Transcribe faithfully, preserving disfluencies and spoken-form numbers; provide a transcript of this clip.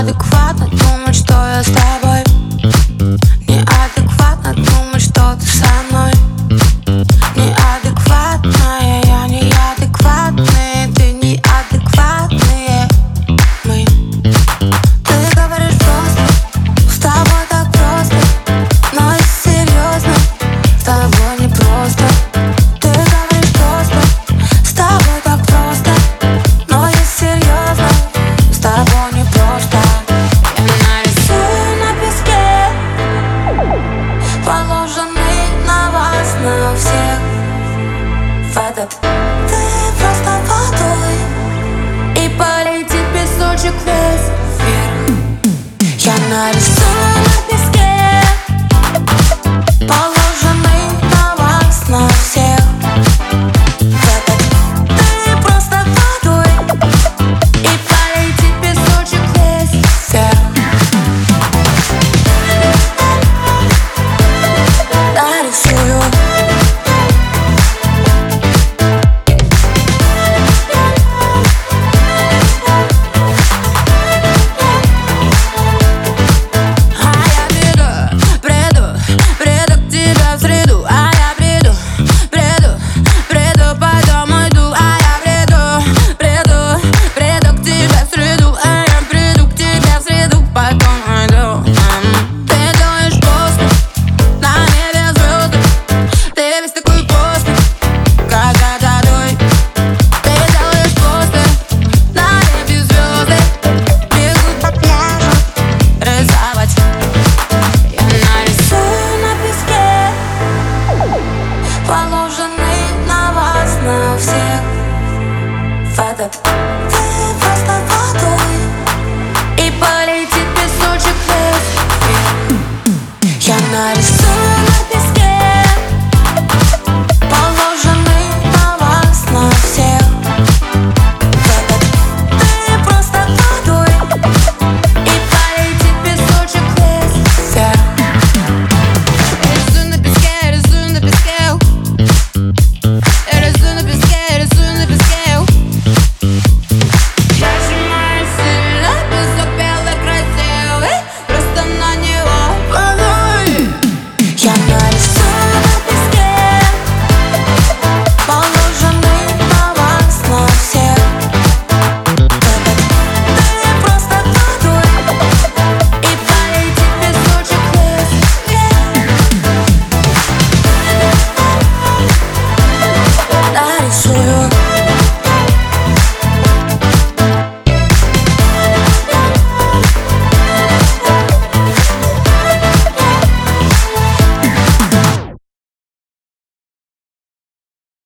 Неадекватно думать, что я с тобой. Неадекватно думать, что ты со мной. Неадекватная я, неадекватные ты, неадекватные мы. Ты говоришь просто, с тобой так просто, но если серьезно, с тобой не просто. Ты говоришь просто, с тобой так просто, но если серьезно, с тобой не просто. Я нарисую на песке, положенный на вас, на всех, в этот. Ты просто водой, и полетит песочек весь вверх. Я нарисую на песке, положенный на вас, на всех, в этот. Ты просто водой, и полетит песочек весь вверх. Нарисую. Положенный на вас, на всех, в этот.